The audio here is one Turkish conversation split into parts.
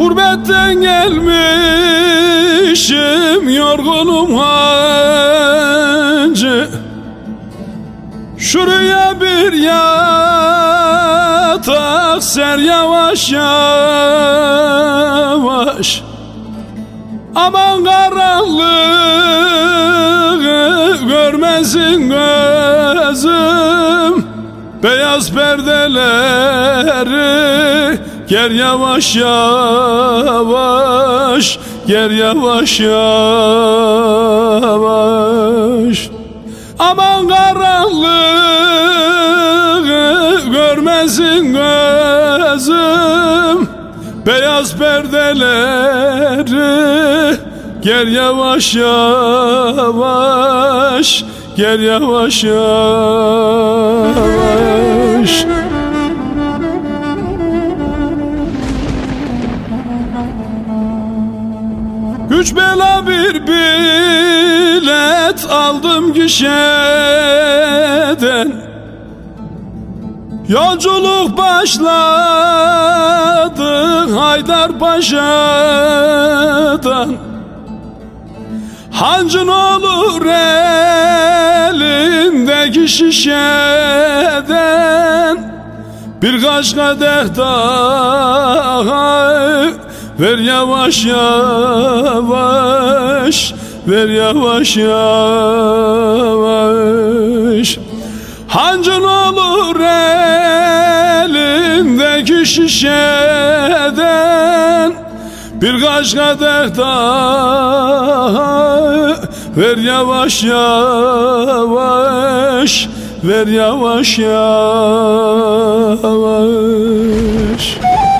Gurbetten gelmişim yorgunum hancı. Şuraya bir yatak ser yavaş yavaş. Aman karanlığı görmesin gözüm. Beyaz perdeleri ger yavaş yavaş, ger yavaş yavaş. Aman karanlığı görmesin gözüm. Beyaz perdeleri ger yavaş yavaş, ger yavaş yavaş. Güç bela bir bilet aldım gişeden. Yolculuk başladı Haydarpaşa'dan. Hancın olur elindeki şişeden. Birkaç kadeh daha ver yavaş yavaş, ver yavaş yavaş. Hancın olur elindeki şişeden. Birkaç kadeh daha ver yavaş yavaş, ver yavaş yavaş.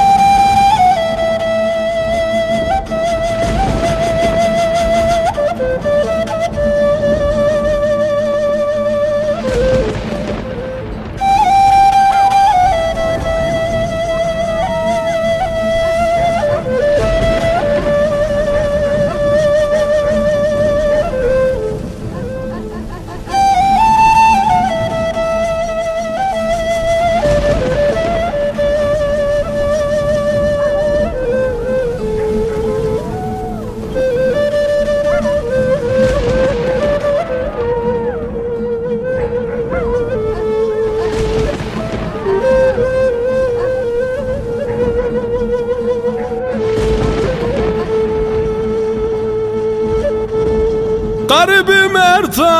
Garibim her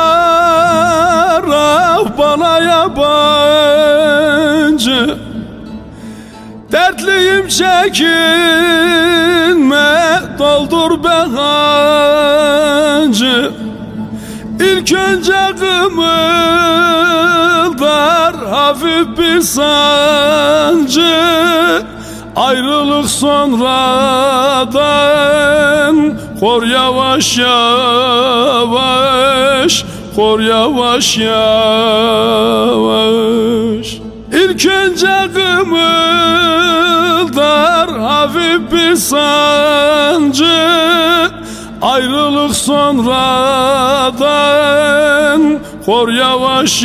taraf bana yabancı. Dertliyim çekinme doldur be hancı. İlk önce kımıldar hafif bir sancı. Ayrılık sonradan kor yavaş yavaş, kor yavaş yavaş. İlk önce kımıldar hafif bir sancı. Ayrılık sonradan kor yavaş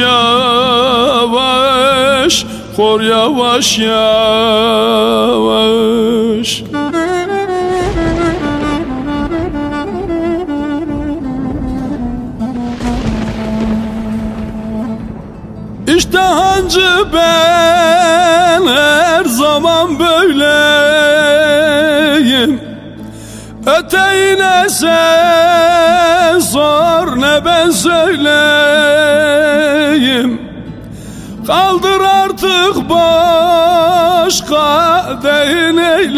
yavaş, kor yavaş yavaş. İşte hancı ben her zaman böyleyim. Öteğine sen sor ne ben söyleyeyim. Kaldır artık başka deyin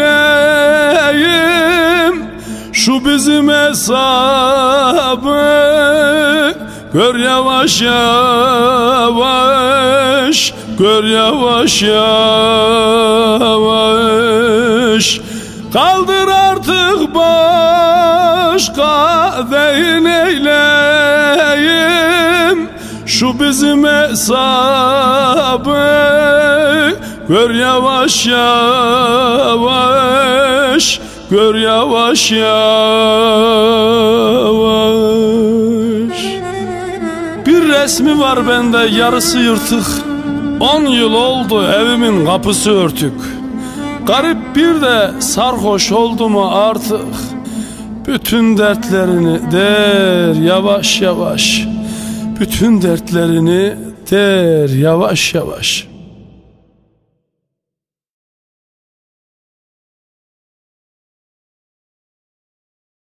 eyleyim. Şu bizim hesabı gör yavaş yavaş, gör yavaş yavaş. Kaldır artık başka deyin eyleyim. Şu bizim hesabı gör yavaş yavaş, gör yavaş yavaş. Bir resmi var bende yarısı yırtık. 10 yıl oldu evimin kapısı örtük. Garip bir de sarhoş oldu mu artık, bütün dertlerini der yavaş yavaş, bütün dertlerini der yavaş yavaş.